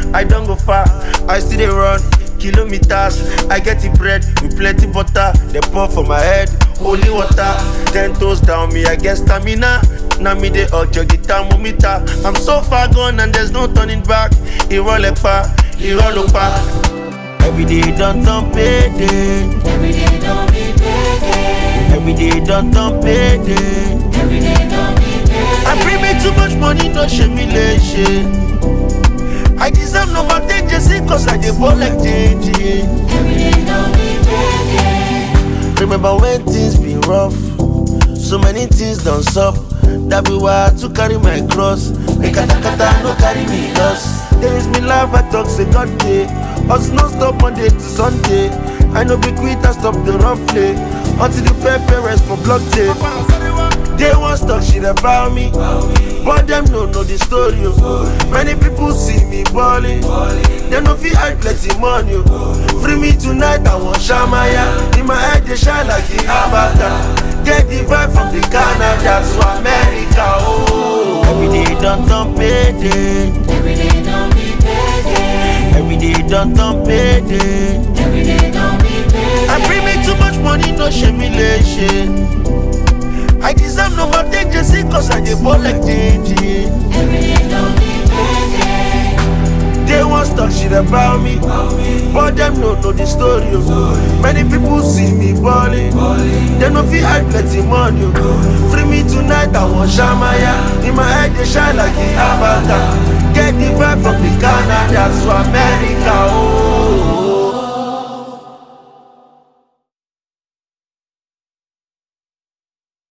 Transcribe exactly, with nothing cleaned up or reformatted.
I don't go far, I still dey run kilometers. I get the bread with plenty butter. They pour for my head, holy water. Ten toes down, me I get stamina. Now me dey jog the thermometer. I'm so far gone and there's no turning back. Irolepa, Irolopa. Every day don't turn payday. Every day don't be payday. Every day don't turn payday. Every day don't be payday. I bring me too much money, no shame me shame. I deserve no more danger, cause I dey ball like J J. Every day don't be payday. Remember when things be rough, so many things don't stop. That be why I to carry my cross. Make kata kata no carry me loss. There is me life I talk say God day. Us no stop Monday to Sunday. I know be quit and stop the rough play. Until the pay parents for block tape. They want talk shit about me, but them no know the story. Many people see me balling, they no feel I plenty money. Free me tonight, I want Shamaya. In my head they shine like the avatar. Get the vibe from the Canada to America. Oh, every day don't turn payday. Every day don't be payday. Every day don't turn payday. Every day don't be payday. I bring me too much money, no shame me shame. I deserve no more danger, cause I dey ball like J J. Every day don't be payday. They want talk shit about me, but them no know the story. Many people see me balling, they no feel I plenty money. Free me tonight, I want Shamaya. In my head they shine like the avatar. Get the vibe from the Canada to America. Oh.